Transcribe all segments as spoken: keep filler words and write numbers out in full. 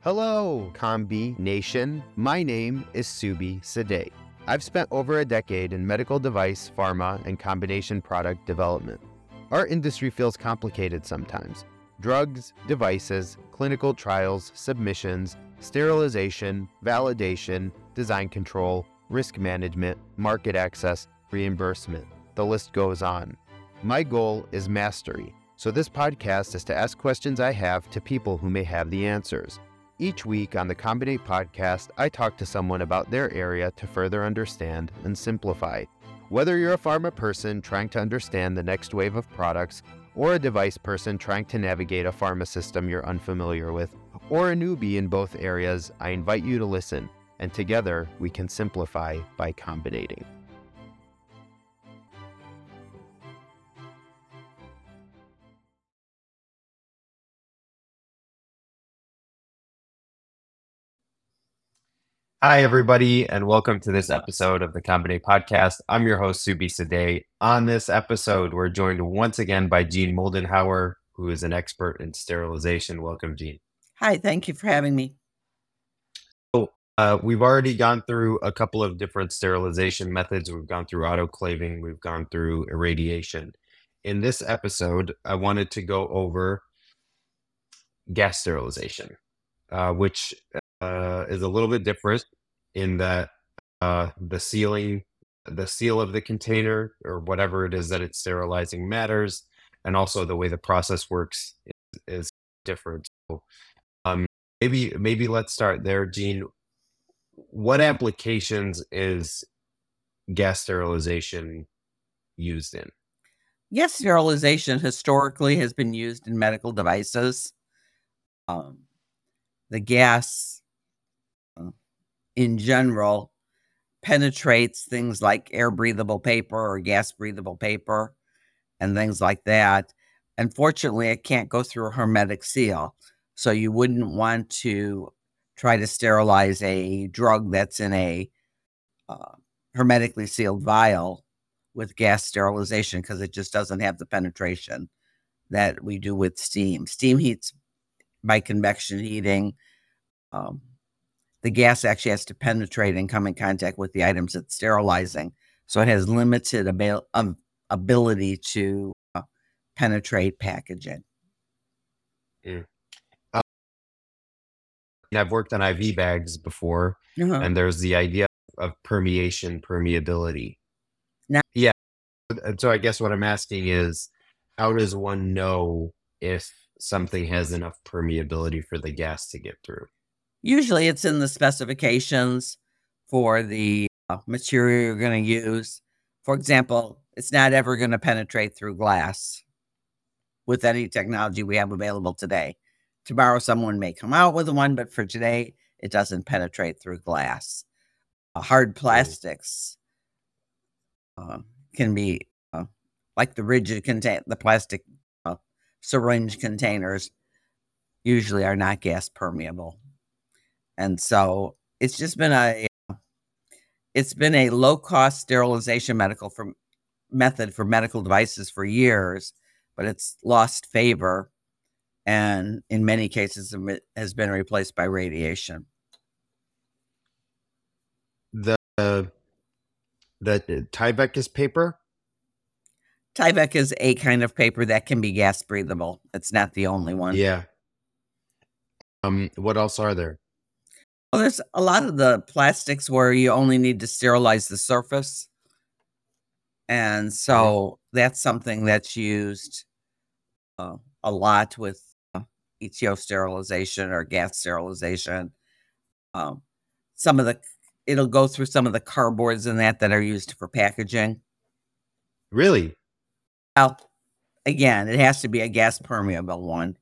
Hello, Combi Nation. My name is Subi Sadeh. I've spent over a decade in medical device, pharma, and combination product development. Our industry feels complicated sometimes. Drugs, devices, clinical trials, submissions, sterilization, validation, design control, risk management, market access, reimbursement. The list goes on. My goal is mastery, so this podcast is to ask questions I have to people who may have the answers. Each week on the Combinate podcast, I talk to someone about their area to further understand and simplify. Whether you're a pharma person trying to understand the next wave of products, or a device person trying to navigate a pharma system you're unfamiliar with, or a newbie in both areas, I invite you to listen, and together we can simplify by combinating. Hi, everybody, and welcome to this episode of the Combinate Podcast. I'm your host, Subi Sadeh. On this episode, we're joined once again by Jean Moldenhauer, who is an expert in sterilization. Welcome, Jean. Hi, thank you for having me. So, uh, we've already gone through a couple of different sterilization methods. We've gone through autoclaving, we've gone through irradiation. In this episode, I wanted to go over gas sterilization, uh, which uh, is a little bit different in that uh, the sealing, the seal of the container or whatever it is that it's sterilizing matters, and also the way the process works is, is different. So, um, maybe maybe let's start there, Jean. What applications is gas sterilization used in? Gas sterilization historically has been used in medical devices. Um, the gas, uh, in general, penetrates things like air breathable paper or gas breathable paper and things like that. Unfortunately, it can't go through a hermetic seal. So you wouldn't want to try to sterilize a drug that's in a uh, hermetically sealed vial with gas sterilization because it just doesn't have the penetration that we do with steam. Steam heats by convection heating. Um, the gas actually has to penetrate and come in contact with the items it's sterilizing. So it has limited abil- um, ability to uh, penetrate packaging. Mm. Uh, and I've worked on I V bags before, Uh-huh. and there's the idea of permeation, permeability. Now, yeah. And so I guess what I'm asking is, how does one know if something has enough permeability for the gas to get through? Usually it's in the specifications for the uh, material you're going to use. For example, it's not ever going to penetrate through glass with any technology we have available today. Tomorrow, someone may come out with one, but for today, it doesn't penetrate through glass. Uh, hard plastics uh, can be uh, like the rigid contain the plastic uh, syringe containers usually are not gas permeable, and so it's just been a it's been a low cost sterilization medical for, method for medical devices for years, but it's lost favor, and in many cases has been replaced by radiation. The uh, the Tyvek is paper. Tyvek is a kind of paper that can be gas breathable. It's not the only one. Yeah. Um. What else are there? Well, there's a lot of the plastics where you only need to sterilize the surface. And so mm-hmm. that's something that's used uh, a lot with uh, E T O sterilization or gas sterilization. Um, some of the, it'll go through some of the cardboards and that that are used for packaging. Really? Well, again, it has to be a gas permeable one.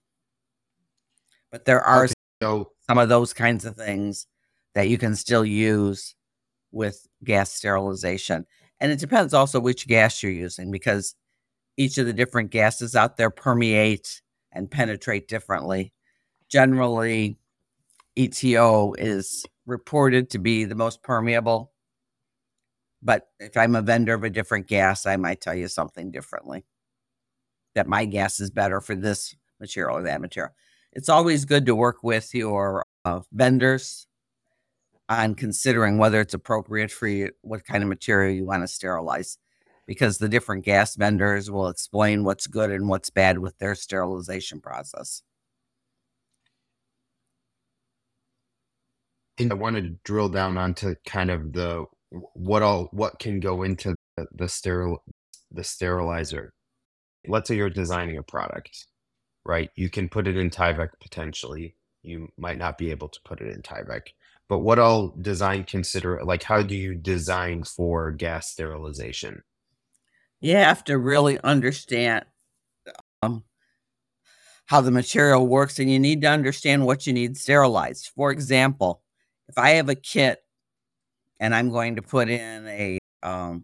But there are okay, so- some of those kinds of things that you can still use with gas sterilization. And it depends also which gas you're using, because each of the different gases out there permeate and penetrate differently. Generally, E T O is reported to be the most permeable. But if I'm a vendor of a different gas, I might tell you something differently, that my gas is better for this material or that material. it's always good to work with your uh, vendors on considering whether it's appropriate for you, what kind of material you want to sterilize, because the different gas vendors will explain what's good and what's bad with their sterilization process. And I want to drill down onto kind of the what all what can go into the, the sterile the sterilizer. Let's say you're designing a product, right? You can put it in Tyvek potentially. You might not be able to put it in Tyvek. But what all design consider, like how do you design for gas sterilization? You have to really understand um, how the material works, and you need to understand what you need sterilized. For example, if I have a kit and I'm going to put in a um,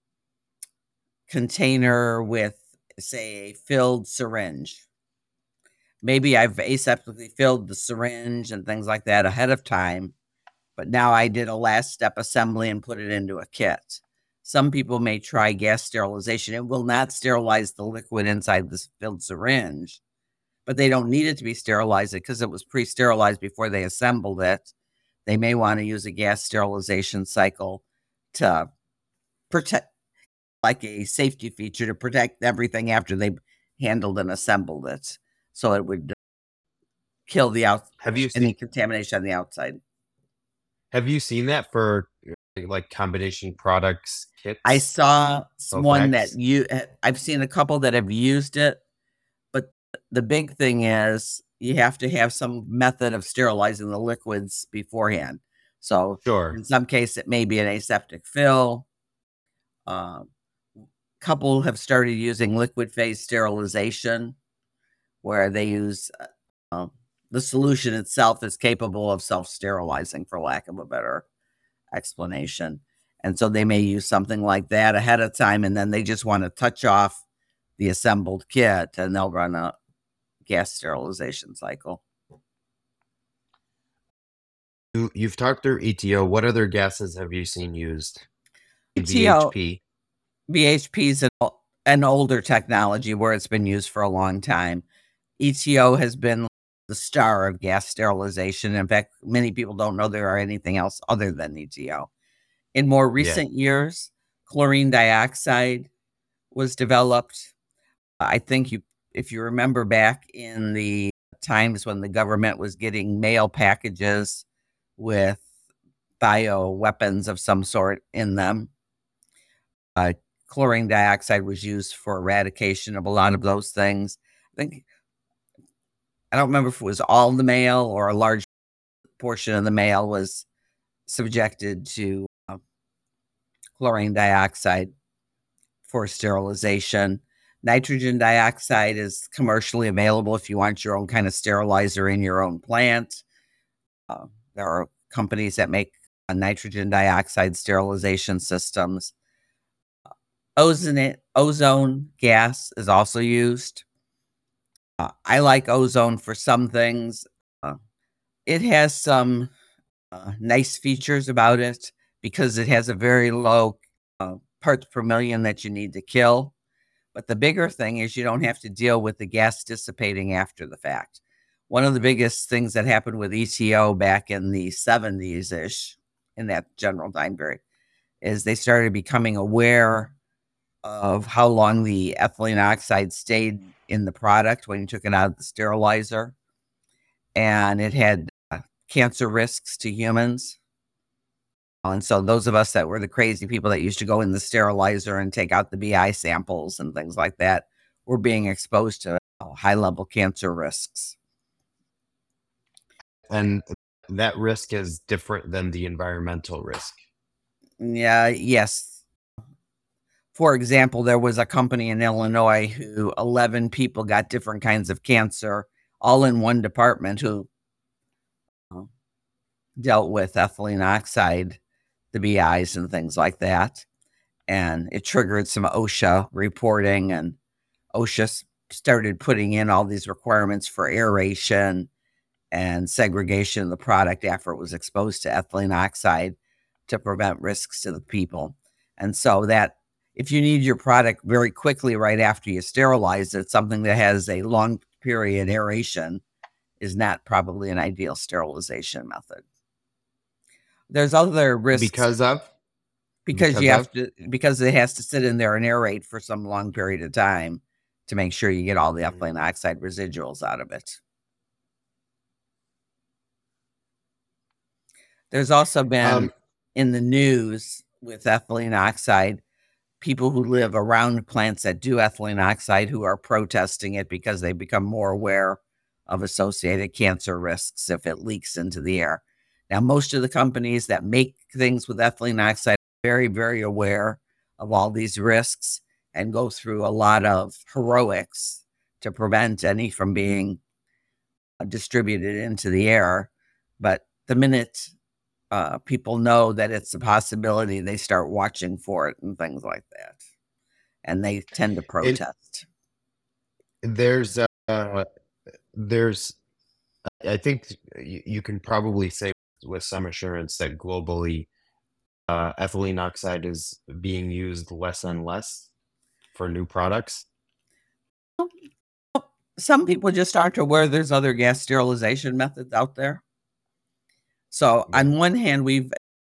container with, say, a filled syringe, maybe I've aseptically filled the syringe and things like that ahead of time, but now I did a last step assembly and put it into a kit. Some people may try gas sterilization. It will not sterilize the liquid inside this filled syringe, but they don't need it to be sterilized because it was pre-sterilized before they assembled it. They may want to use a gas sterilization cycle to protect, like a safety feature to protect everything after they handled and assembled it. So it would kill the out Have you any seen contamination on the outside. have you seen that for like combination products kits? I saw one that Both you I've seen a couple that have used it, but the big thing is you have to have some method of sterilizing the liquids beforehand. So Sure. in some case, it may be an aseptic fill. A uh, couple have started using liquid phase sterilization, where they use uh, the solution itself is capable of self-sterilizing, for lack of a better explanation. And so they may use something like that ahead of time, and then they just want to touch off the assembled kit, and they'll run a gas sterilization cycle. You, you've talked through E T O. What other gases have you seen used? E T O, V H P. V H P is an, an older technology where it's been used for a long time. E T O has been the star of gas sterilization. In fact, many people don't know there are anything else other than E T O. In more recent yeah. years, chlorine dioxide was developed. I think you, if you remember back in the times when the government was getting mail packages with bio weapons of some sort in them, uh, chlorine dioxide was used for eradication of a lot of those things. I think, I don't remember if it was all the mail or a large portion of the mail was subjected to uh, chlorine dioxide for sterilization. Nitrogen dioxide is commercially available if you want your own kind of sterilizer in your own plant. Uh, there are companies that make uh, nitrogen dioxide sterilization systems. Uh, ozone, ozone gas is also used. Uh, I like ozone for some things. Uh, it has some uh, nice features about it because it has a very low uh, parts per million that you need to kill. But the bigger thing is you don't have to deal with the gas dissipating after the fact. One of the biggest things that happened with E T O back in the seventies-ish, in that general time period, is they started becoming aware of how long the ethylene oxide stayed in the product when you took it out of the sterilizer. And it had uh, cancer risks to humans. And so those of us that were the crazy people that used to go in the sterilizer and take out the B I samples and things like that were being exposed to uh, high-level cancer risks. And that risk is different than the environmental risk. Yeah, yes. For example, there was a company in Illinois who eleven people got different kinds of cancer, all in one department, who uh, dealt with ethylene oxide, the B Is and things like that. And it triggered some OSHA reporting, and OSHA started putting in all these requirements for aeration and segregation of the product after it was exposed to ethylene oxide to prevent risks to the people. And so that if you need your product very quickly right after you sterilize it, something that has a long period aeration is not probably an ideal sterilization method. There's other risks Because of? because, because you have of? to because it has to sit in there and aerate for some long period of time to make sure you get all the Mm. ethylene oxide residuals out of it. There's also been Um, in the news with ethylene oxide, people who live around plants that do ethylene oxide who are protesting it because they become more aware of associated cancer risks if it leaks into the air. Now, most of the companies that make things with ethylene oxide are very, very aware of all these risks and go through a lot of heroics to prevent any from being distributed into the air. But the minute uh, people know that it's a possibility, they start watching for it and things like that. And they tend to and protest. there's, uh, there's, I think you, you can probably say with some assurance that globally, uh, ethylene oxide is being used less and less for new products. Some people just aren't aware there's other gas sterilization methods out there. So Yeah. on one hand, we've,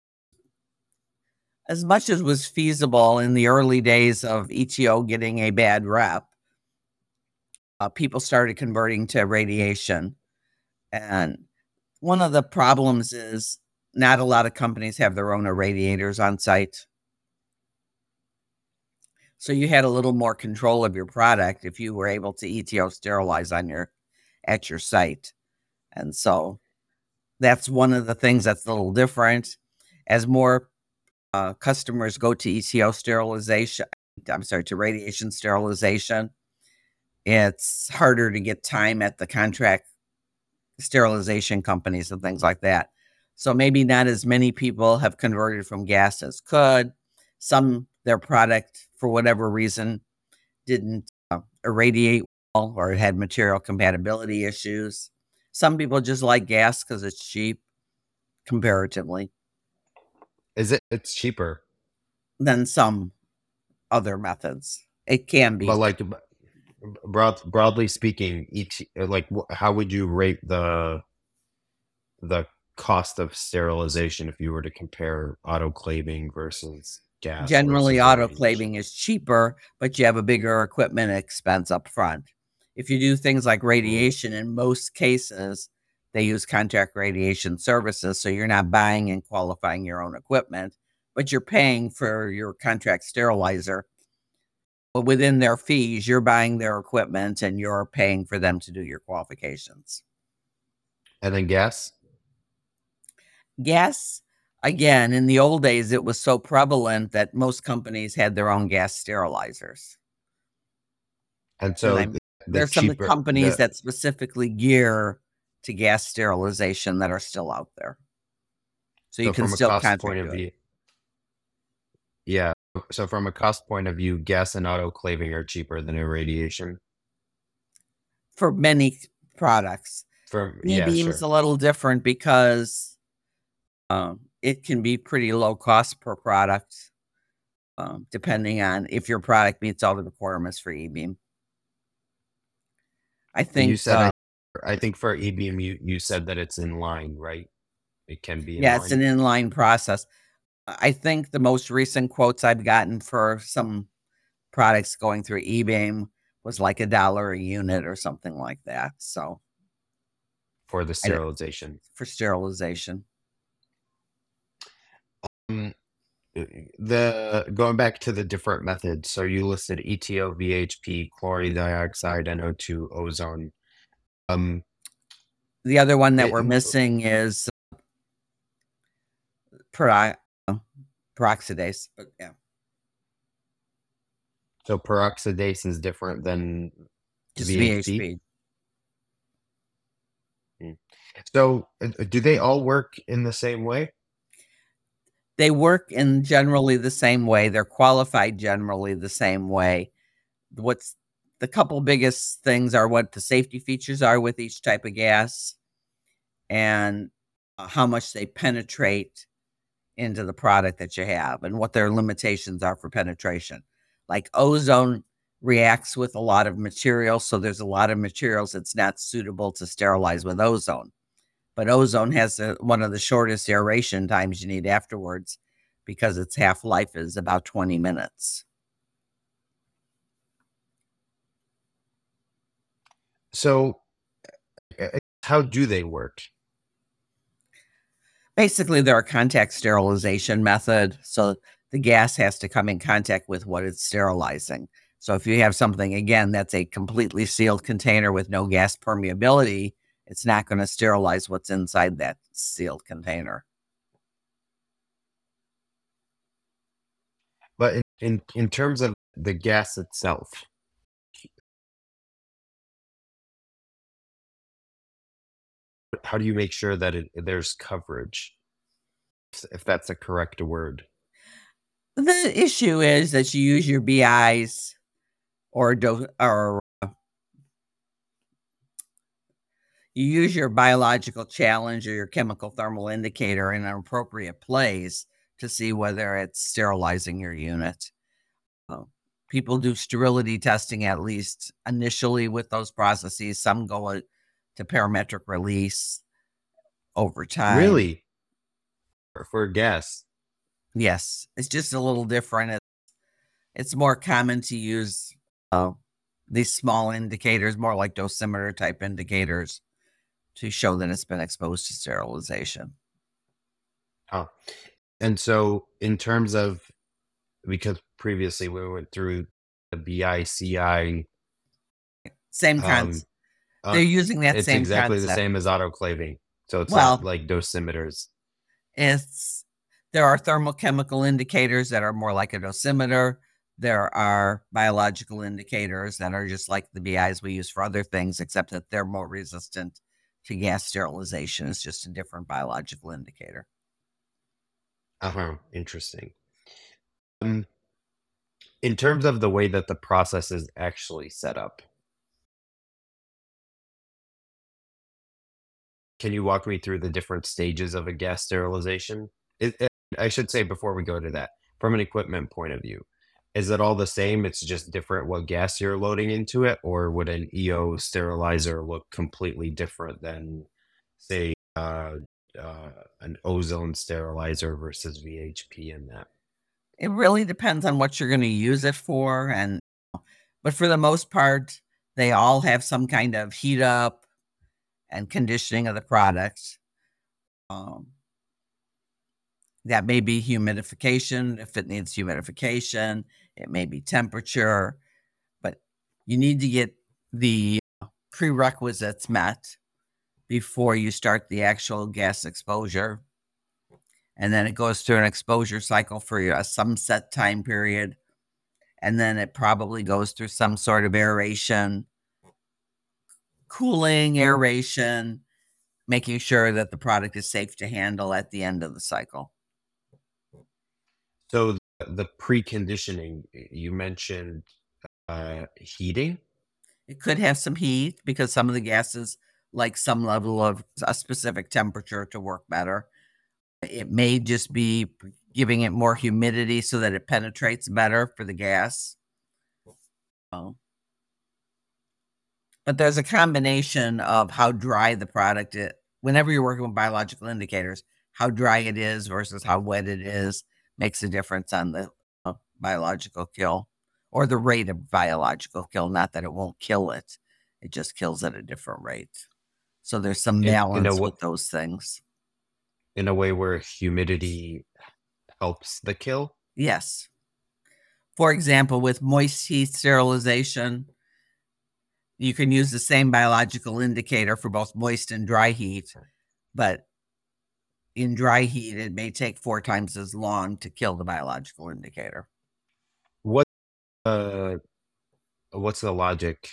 as much as was feasible in the early days of E T O getting a bad rep, uh, people started converting to radiation. And one of the problems is not a lot of companies have their own irradiators on site. So you had a little more control of your product if you were able to E T O sterilize on your at your site. And so that's one of the things that's a little different. As more uh, customers go to E T O sterilization, I'm sorry, to radiation sterilization, it's harder to get time at the contract sterilization companies and things like that. So maybe not as many people have converted from gas as could. Some, their product, for whatever reason, didn't uh, irradiate well or it had material compatibility issues. Some people just like gas because it's cheap comparatively Is it? It's cheaper, than some other methods. It can be. but like b- broad, broadly speaking, each like wh- how would you rate the the cost of sterilization if you were to compare autoclaving versus gas Generally, versus irradiation? autoclaving is cheaper, but you have a bigger equipment expense up front. If you do things like Mm. radiation, in most cases, they use contract radiation services. So you're not buying and qualifying your own equipment, but you're paying for your contract sterilizer. But within their fees, you're buying their equipment and you're paying for them to do your qualifications. And then gas? Gas, again, in the old days, it was so prevalent that most companies had their own gas sterilizers. And And so I'm, the, the there's some cheaper companies the that specifically gear to gas sterilization that are still out there. So you so can from a still cost point contract of do it view, yeah. So from a cost point of view, gas and autoclaving are cheaper than irradiation. for many products. From yeah, E-beam's sure. a little different because um, it can be pretty low cost per product, um, depending on if your product meets all the requirements for E-beam. I You think, said uh, I I think for E-beam you you said that it's in line, right? It can be in yeah, it's line. an inline process. I think the most recent quotes I've gotten for some products going through E-beam was like a dollar a unit or something like that. So For the I, sterilization. for sterilization. Um, uh, the going back to the different methods. So you listed E T O, V H P, chlorine dioxide, N O two, ozone. Um, The other one that it, we're missing is peri- peroxidase. But yeah, so peroxidase is different than just V H P. V H P. Mm. So uh, do they all work in the same way? They work in generally the same way. They're qualified generally the same way. What's the couple biggest things are what the safety features are with each type of gas and uh, how much they penetrate into the product that you have and what their limitations are for penetration. Like ozone reacts with a lot of material. So there's a lot of materials that's not suitable to sterilize with ozone. But ozone has a, one of the shortest aeration times you need afterwards because its half-life is about twenty minutes. So, uh, how do they work? Basically, they're a contact sterilization method. So the gas has to come in contact with what it's sterilizing. So if you have something, again, that's a completely sealed container with no gas permeability, it's not going to sterilize what's inside that sealed container. But in, in, in terms of the gas itself, how do you make sure that it, there's coverage, if that's a correct word? The issue is that you use your B Is or, do, or uh, you use your biological challenge or your chemical thermal indicator in an appropriate place to see whether it's sterilizing your unit. Uh, people do sterility testing at least initially with those processes. Some go to parametric release over time. Really? For, for gas? Yes, it's just a little different. It's, it's more common to use uh, these small indicators, more like dosimeter type indicators, to show that it's been exposed to sterilization. Oh, and so in terms of, because previously we went through the B I C I, same um, concept. uh, They're using that it's same exactly concept. the same as autoclaving. So it's well, not like dosimeters. It's there are thermochemical indicators that are more like a dosimeter. There are biological indicators that are just like the B Is we use for other things, except that they're more resistant to gas sterilization. It's just a different biological indicator. Uh-huh. Interesting. Um, in terms of the way that the process is actually set up, can you walk me through the different stages of a gas sterilization? It, it, I should say before we go to that, from an equipment point of view, is it all the same? It's just different what gas you're loading into it, or would an E O sterilizer look completely different than, say, uh, uh, an ozone sterilizer versus V H P in that? It really depends on what you're going to use it for, and but for the most part, they all have some kind of heat up and conditioning of the product. Um, that may be humidification if it needs humidification. It may be temperature, but you need to get the prerequisites met before you start the actual gas exposure. And then it goes through an exposure cycle for a some set time period. And then it probably goes through some sort of aeration, cooling, aeration, making sure that the product is safe to handle at the end of the cycle. So the, the preconditioning, you mentioned uh, heating. It could have some heat because some of the gases like some level of a specific temperature to work better. It may just be giving it more humidity so that it penetrates better for the gas. Oh. But there's a combination of how dry the product is. Whenever you're working with biological indicators, how dry it is versus how wet it is makes a difference on the uh, biological kill or the rate of biological kill. Not that it won't kill it, it just kills at a different rate. So there's some in, balance in a, with those things. In a way where humidity helps the kill? Yes. For example, with moist heat sterilization, you can use the same biological indicator for both moist and dry heat, but in dry heat, it may take four times as long to kill the biological indicator. What, uh, what's the logic?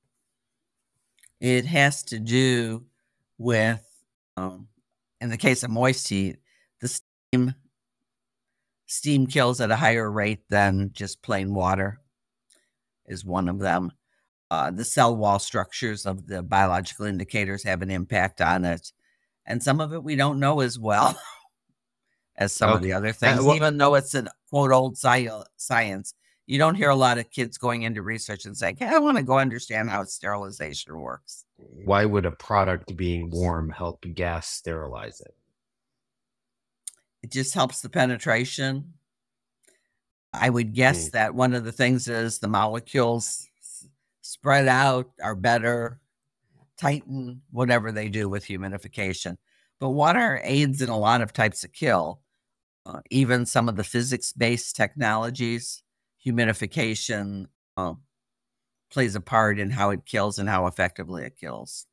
It has to do with, um, in the case of moist heat, the steam steam kills at a higher rate than just plain water is one of them. Uh, the cell wall structures of the biological indicators have an impact on it. And some of it we don't know as well as some okay. of the other things. Uh, well, even though it's an quote old sci- science, You don't hear a lot of kids going into research and saying, hey, I want to go understand how sterilization works. Why would a product being warm help gas sterilize it? It just helps the penetration. I would guess Mm. that one of the things is the molecules spread out, are better, tighten, whatever they do with humidification. But water aids in a lot of types of kill. Uh, even some of the physics-based technologies, humidification uh, plays a part in how it kills and how effectively it kills.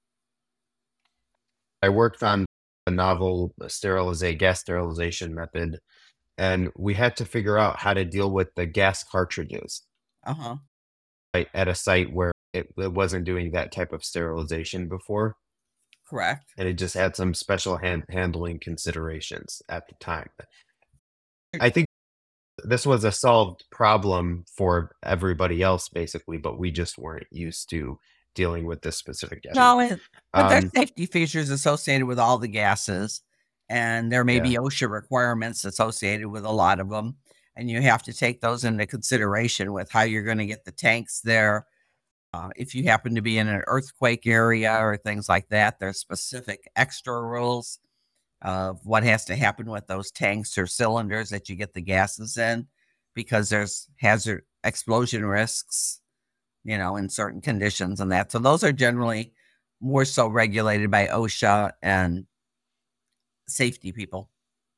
I worked on a novel sterilization, gas sterilization method, and we had to figure out how to deal with the gas cartridges Uh-huh. right, at a site where it, it wasn't doing that type of sterilization before. Correct. And it just had some special hand, handling considerations at the time. I think this was a solved problem for everybody else, basically, but we just weren't used to dealing with this specific gas. No, it, but there's Um, safety features associated with all the gases, and there may Yeah. be OSHA requirements associated with a lot of them, and you have to take those into consideration with how you're going to get the tanks there. Uh, if you happen to be in an earthquake area or things like that, there's specific extra rules of what has to happen with those tanks or cylinders that you get the gases in, because there's hazard explosion risks, you know, in certain conditions and that. So those are generally more so regulated by OSHA and safety people.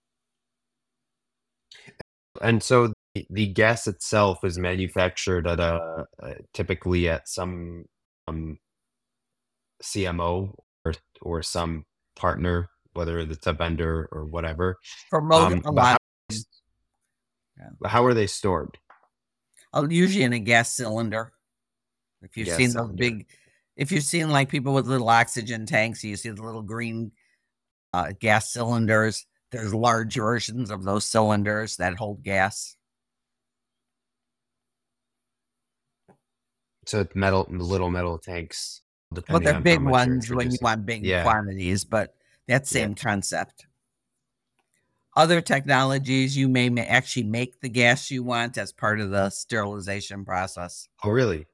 And so the, the gas itself is manufactured at a, uh, typically at some um, C M O or or some partner, whether it's a vendor or whatever. For most, Um, a but how, lot, yeah. how are they stored? Uh, usually in a gas cylinder. If you've Gas seen those cylinder. big, if you've seen like people with little oxygen tanks, you see the little green uh, gas cylinders. There's large versions of those cylinders that hold gas. So it's metal, little metal tanks, Well, depending they're on how big much you're ones when you introducing. want big Yeah. quantities, but that Yeah. same concept. Other technologies, you may ma- actually make the gas you want as part of the sterilization process. Oh, really?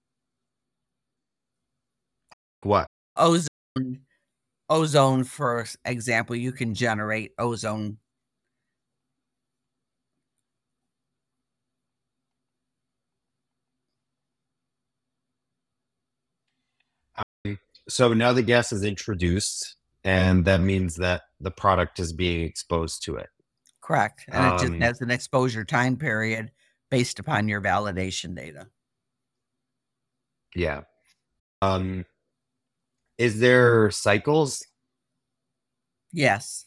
What? Ozone, ozone, for example, you can generate ozone. So now the gas is introduced, and that means that the product is being exposed to it. Correct. And it just Um, has an exposure time period based upon your validation data. yeah. Um, is there cycles? Yes.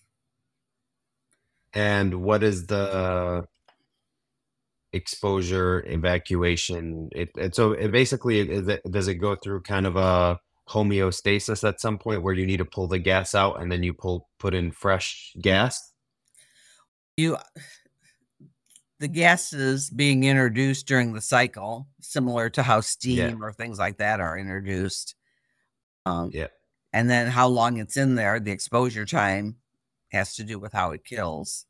And what is the exposure evacuation? It, it so it basically is it, does it go through kind of a homeostasis at some point where you need to pull the gas out and then you pull put in fresh gas? You the gases being introduced during the cycle, similar to how steam Yeah. or things like that are introduced. Um, Yeah. and then how long it's in there, the exposure time has to do with how it kills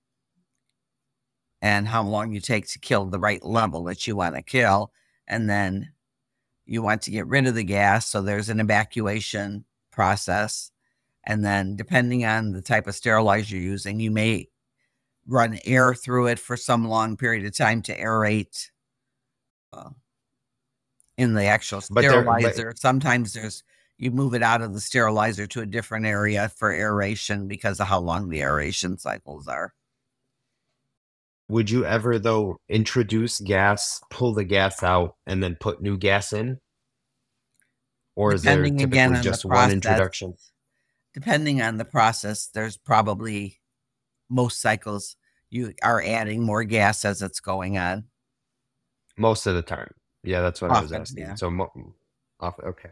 and how long you take to kill the right level that you want to kill. And then you want to get rid of the gas. So there's an evacuation process. And then depending on the type of sterilizer you're using, you may run air through it for some long period of time to aerate uh, in the actual But there but sterilizer. Sometimes there's you move it out of the sterilizer to a different area for aeration because of how long the aeration cycles are. would you ever though introduce gas, pull the gas out, and then put new gas in? Or is there Depending again typically on the just one process, introduction? depending on the process, there's probably most cycles you are adding more gas as it's going on. Most of the time. Yeah, that's what I was Often, asking. yeah. So mo off okay.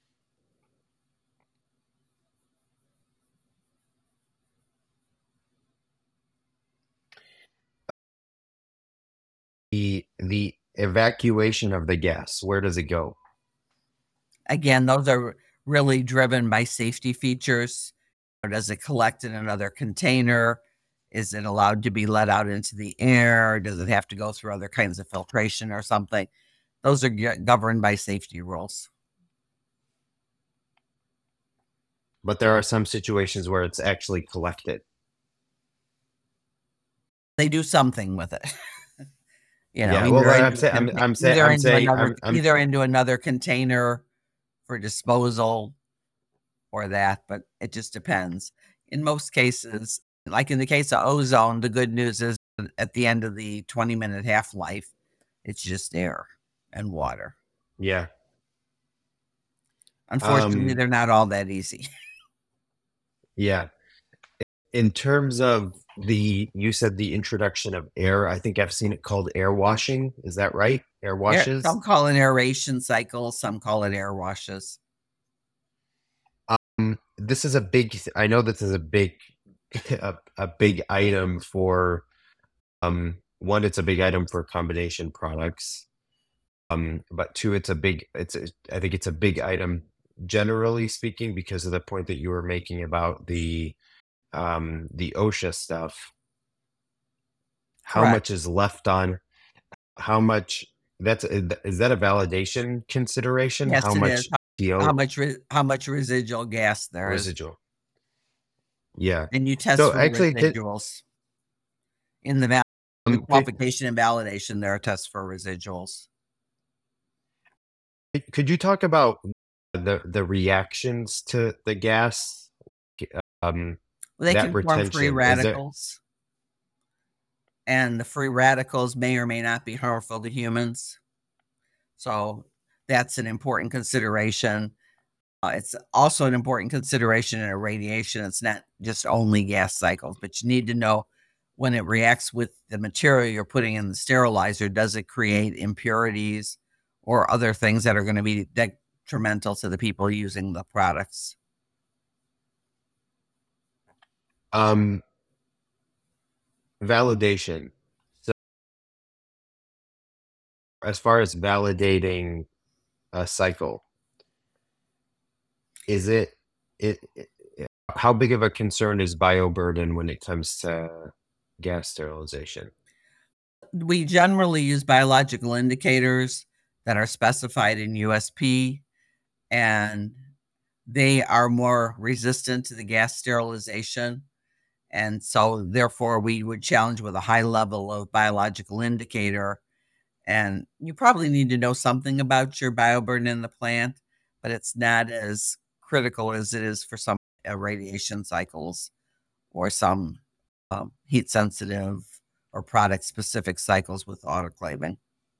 The the evacuation of the gas, where does it go? Again, those are really driven by safety features. Or does it collect in another container? Is it allowed to be let out into the air? Does it have to go through other kinds of filtration or something? Those are governed by safety rules. But there are some situations where it's actually collected. They do something with it. You know, yeah, well, either, I'm into, saying, I'm, I'm saying, either I'm into saying, another, I'm, I'm, either into another container for disposal or that, but it just depends. In most cases, like in the case of ozone, the good news is at the end of the twenty minute half life, it's just air and water. yeah. Unfortunately, Um, they're not all that easy. yeah. In terms of the, you said the introduction of air, I think I've seen it called air washing. Is that right? Air Air, washes? some call it aeration cycles, some call it air washes. Um, this is a big, I know this is a big, a, a big item for, um, one, it's a big item for combination products. Um, but two, it's a big, it's, a, I think it's a big item generally speaking, because of the point that you were making about the, um, the OSHA stuff. How Correct. much is left on, how much, that's, is that a validation consideration? Yes, How it much is. How, D O how much re, how much residual gas there is, residual? Yeah. and you test So for actually, did, residuals in the, val- the um, could, qualification and validation. There are tests for residuals. could you talk about the the reactions to the gas? Um, Well, they that can form free retention, is there? radicals, and the free radicals may or may not be harmful to humans. So that's an important consideration. Uh, it's also an important consideration in irradiation. It's not just only gas cycles, but you need to know when it reacts with the material you're putting in the sterilizer, does it create impurities or other things that are going to be detrimental to the people using the products? Um, validation. So as far as validating a cycle, is it, it, it how big of a concern is bioburden when it comes to gas sterilization? We generally use biological indicators that are specified in U S P, and they are more resistant to the gas sterilization. And so, therefore, we would challenge with a high level of biological indicator. And you probably need to know something about your bioburden in the plant, but it's not as critical as it is for some irradiation cycles or some um, heat sensitive or product specific cycles with autoclaving.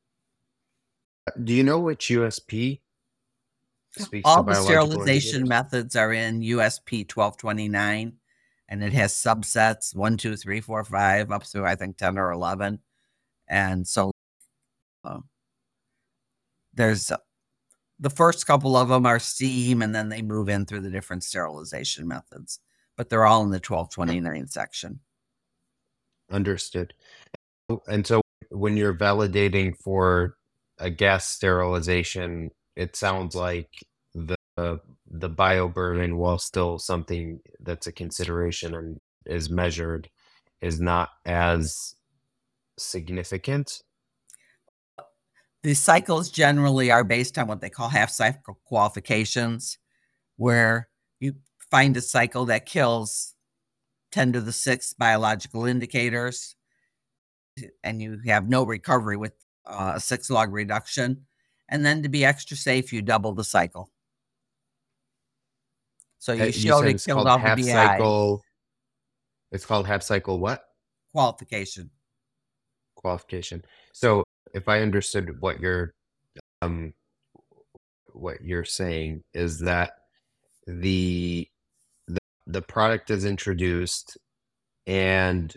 Do you know which U S P speaks to All the biological sterilization indicators? methods are in U S P twelve twenty-nine, and it has subsets one, two, three, four, five, up to I think ten or eleven. And so uh, there's uh, the first couple of them are steam, and then they move in through the different sterilization methods, but they're all in the twelve twenty-nine section. Understood. And so when you're validating for a gas sterilization, it sounds like the the bioburden, while still something that's a consideration and is measured, is not as significant. The cycles generally are based on what they call half cycle qualifications, where you find a cycle that kills ten to the sixth biological indicators, and you have no recovery with uh, a six log reduction. And then to be extra safe, you double the cycle. So Uh, you You showed said it it's killed called all the half B I cycle. It's called half cycle what? qualification. Qualification. So if I understood what you're um what you're saying is that the the, the product is introduced, and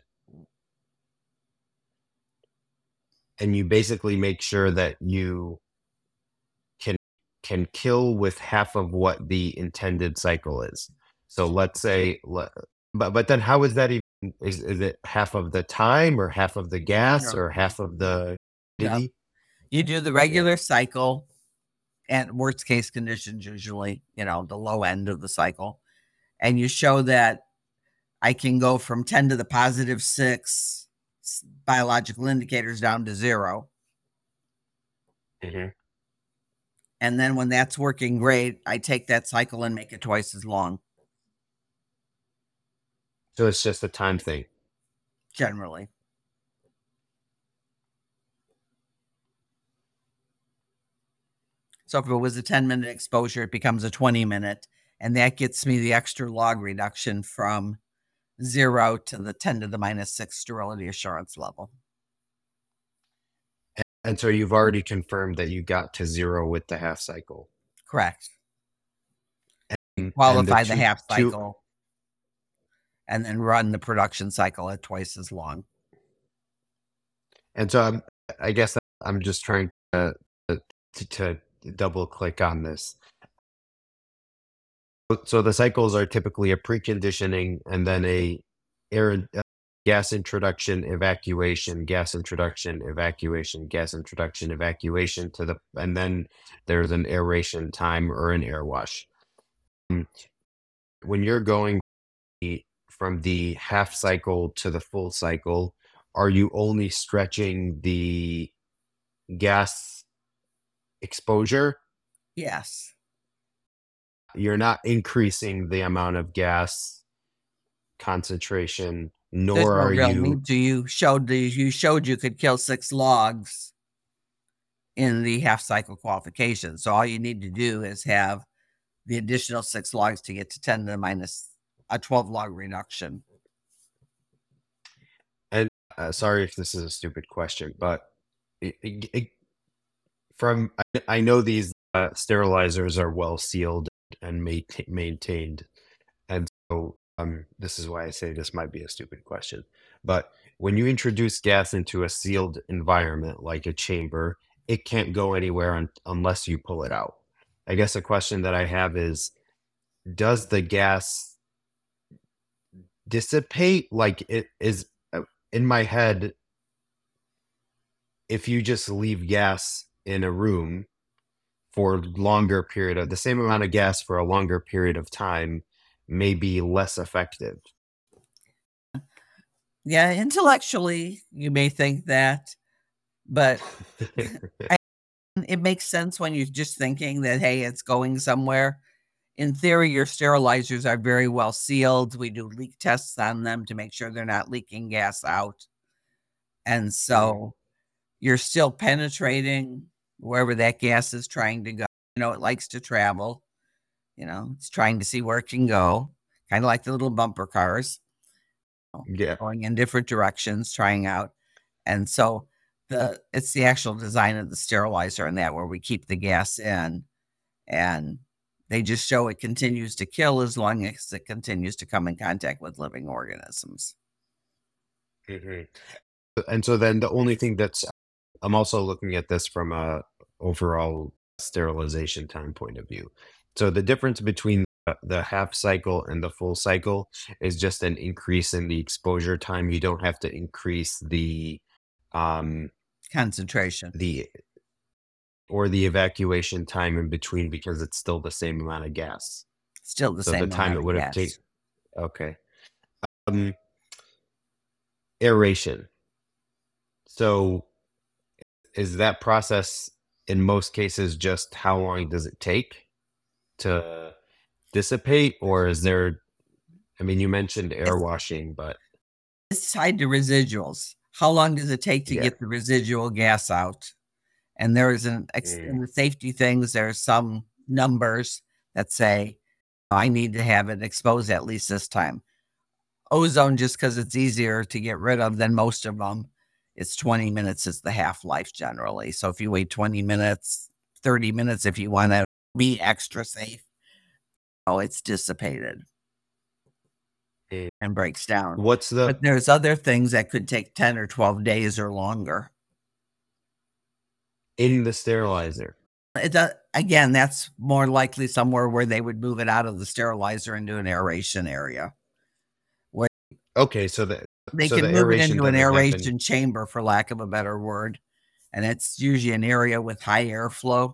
and you basically make sure that you can can kill with half of what the intended cycle is. So let's say, le- but but then how is that even? Is is it half of the time, or half of the gas, No. or half of the No. quantity? You do the Yeah. regular cycle and worst case conditions, usually, you know, the low end of the cycle. And you show that I can go from ten to the positive six biological indicators down to zero. Mm-hmm. And then when that's working great, I take that cycle and make it twice as long, So it's just a time thing. generally. So if it was a ten minute exposure, it becomes a twenty minute. And that gets me the extra log reduction from zero to the ten to the minus six sterility assurance level. And so you've already confirmed that you got to zero with the half cycle. Correct. And, Qualify and the, two, half two, cycle and then run the production cycle at twice as long. and so I'm, I guess I'm just trying to, to, to double click on this. So the cycles are typically a preconditioning and then a air uh, gas introduction, evacuation, gas introduction, evacuation, gas introduction, evacuation to the, and then there's an aeration time or an air wash. When you're going from the half cycle to the full cycle, are you only stretching the gas exposure? Yes. You're not increasing the amount of gas concentration, There's nor no are real you. need to. You showed the, you showed you could kill six logs in the half cycle qualification. So all you need to do is have the additional six logs to get to ten to the minus a twelve log reduction. And uh, sorry if this is a stupid question, but it, it, it, from I, I know these uh, sterilizers are well sealed and ma- maintained, and so um, this is why I say this might be a stupid question. But when you introduce gas into a sealed environment like a chamber, it can't go anywhere un- unless you pull it out. I guess a question that I have is, does the gas dissipate? Like it is uh, in my head, if you just leave gas in a room for longer period of the same amount of gas for a longer period of time may be less effective. Yeah, intellectually, you may think that, but I, it makes sense when you're just thinking that, hey, it's going somewhere. In theory, your sterilizers are very well sealed. We do leak tests on them to make sure they're not leaking gas out. And so you're still penetrating wherever that gas is trying to go. You know, it likes to travel. You know, it's trying to see where it can go, kind of like the little bumper cars. Yeah. Going in different directions, trying out. And so the it's the actual design of the sterilizer and that where we keep the gas in, and they just show it continues to kill as long as it continues to come in contact with living organisms. Mm-hmm. And so then the only thing that's I'm also looking at this from a overall sterilization time point of view. So the difference between the, the half cycle and the full cycle is just an increase in the exposure time. You don't have to increase the um Concentration. the or the evacuation time in between because it's still the same amount of gas. Still the So same the time amount it of would have gas. taken. Okay. Um, aeration. So is that process in most cases just how long does it take to dissipate, or is there? I mean, you mentioned air It's, washing, but it's tied to residuals. How long does it take to yeah. get the residual gas out? And there is an ex- Mm. in the safety things, there's some numbers that say I need to have it exposed at least this time. Ozone, just because it's easier to get rid of than most of them, it's twenty minutes is the half-life generally. So if you wait twenty minutes, thirty minutes, if you want to be extra safe, oh, it's dissipated Mm. and breaks down. What's the But there's other things that could take ten or twelve days or longer. in the sterilizer? It does, again, that's more likely somewhere where they would move it out of the sterilizer into an aeration area. Where Okay, so the they so can the move it aeration into an doesn't aeration happen. chamber, for lack of a better word. And it's usually an area with high airflow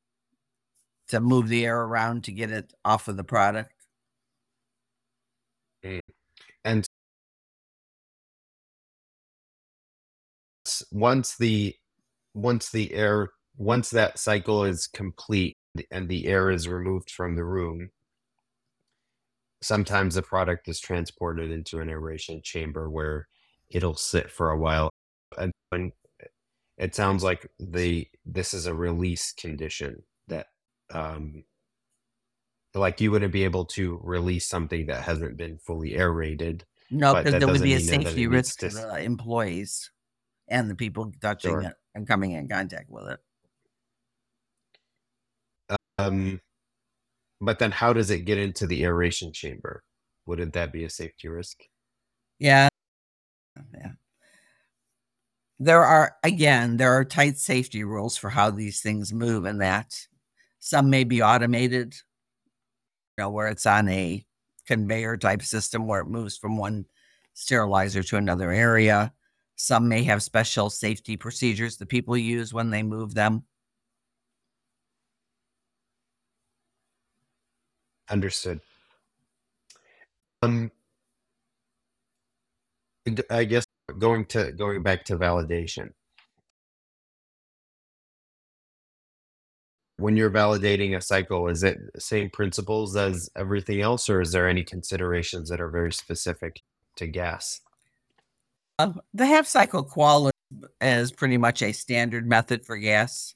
to move the air around to get it off of the product. Mm. And s- once the once the air once that cycle is complete and the air is removed from the room, sometimes the product is transported into an aeration chamber where it'll sit for a while. And when it sounds like the this is a release condition that um like you wouldn't be able to release something that hasn't been fully aerated, No, but because that there would doesn't be a mean that safety it needs risk to to s- the employees and the people touching sure. it and coming in contact with it. Um, but then how does it get into the aeration chamber? Wouldn't that be a safety risk? Yeah, yeah. There are, again, there are tight safety rules for how these things move, and that some may be automated, you know, where it's on a conveyor type system where it moves from one sterilizer to another area. Some may have special safety procedures that people use when they move them. Understood. Um, d- I guess going to going back to validation. When you're validating a cycle, is it the same principles as everything else, or is there any considerations that are very specific to gas? Uh, the half cycle quality is pretty much a standard method for gas.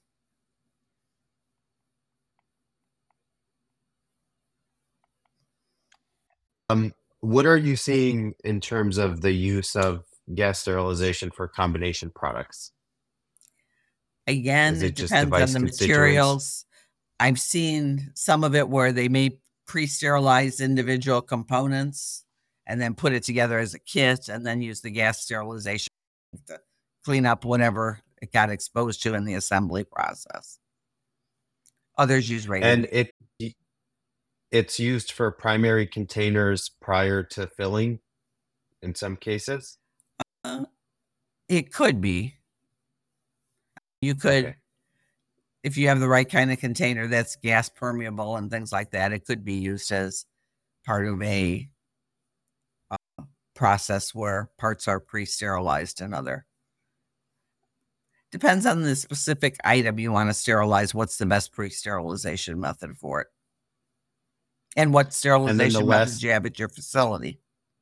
Um, what are you seeing in terms of the use of gas sterilization for combination products? Again, Is it it just depends on device the constituents? materials. I've seen some of it where they may pre-sterilize individual components and then put it together as a kit and then use the gas sterilization to clean up whatever it got exposed to in the assembly process. Others use And rated. it it's used for primary containers prior to filling in some cases. Uh, it could be. You could, Okay. if you have the right kind of container that's gas permeable and things like that, it could be used as part of a uh, process where parts are pre-sterilized and other. Depends on the specific item you want to sterilize. What's the best pre-sterilization method for it? And what And then the sterilization methods last you have at your facility?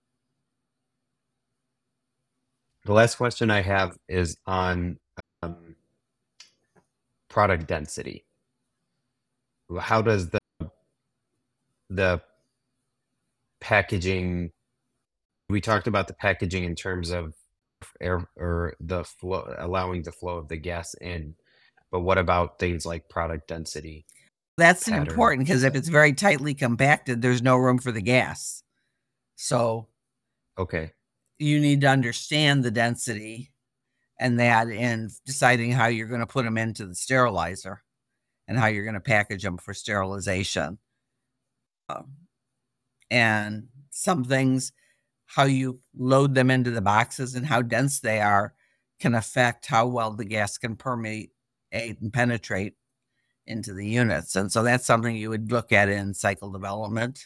the last question I have is on um, product density. How does the the packaging we talked about the packaging in terms of air or the flow allowing the flow of the gas in, but what about things like product density That's pattern? important because if it's very tightly compacted, there's no room for the gas. So Okay. you need to understand the density and that in deciding how you're going to put them into the sterilizer and how you're going to package them for sterilization. Um, and some things, how you load them into the boxes and how dense they are, can affect how well the gas can permeate and penetrate into the units. And so that's something you would look at in cycle development.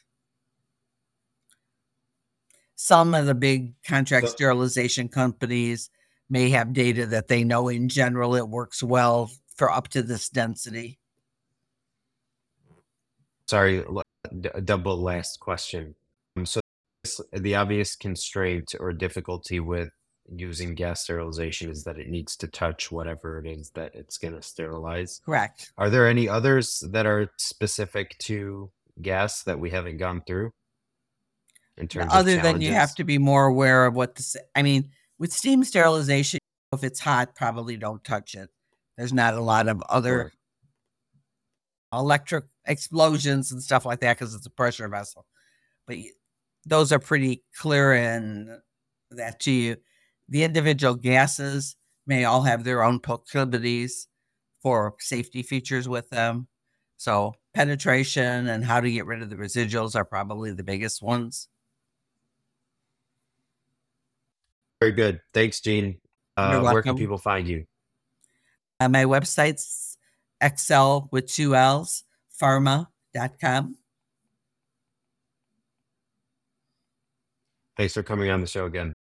Some of the big contract So sterilization companies may have data that they know in general it works well for up to this density. sorry, l- d- a double last question. Um, so this- the obvious constraint or difficulty with using gas sterilization is that it needs to touch whatever it is that it's going to sterilize. Correct. Are there any others that are specific to gas that we haven't gone through in terms of Other than you have challenges? to be more aware of what the, I mean, with steam sterilization, if it's hot, probably don't touch it. There's not a lot of other Sure. electric explosions and stuff like that because it's a pressure vessel. But those are pretty clear in that to you. The individual gases may all have their own proclivities for safety features with them. So penetration and how to get rid of the residuals are probably the biggest ones. Very good. Thanks, Gene. You're Uh, where can welcome. people find you? Uh, my website's Excel with two L's, pharma dot com. Thanks for coming on the show again.